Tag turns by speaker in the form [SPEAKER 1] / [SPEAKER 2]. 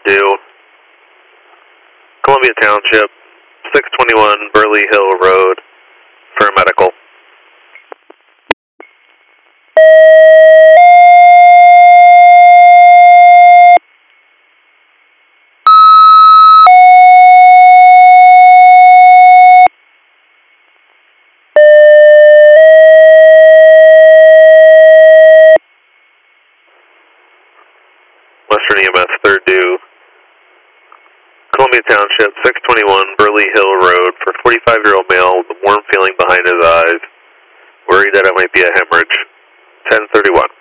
[SPEAKER 1] due. Columbia Township, 621 Burley Hill Road for medical. Western EMS, 3rd due. Columbia Township, 621 Burley Hill Road for 45-year-old male with a warm feeling behind his eyes. Worried that it might be a hemorrhage. 1031.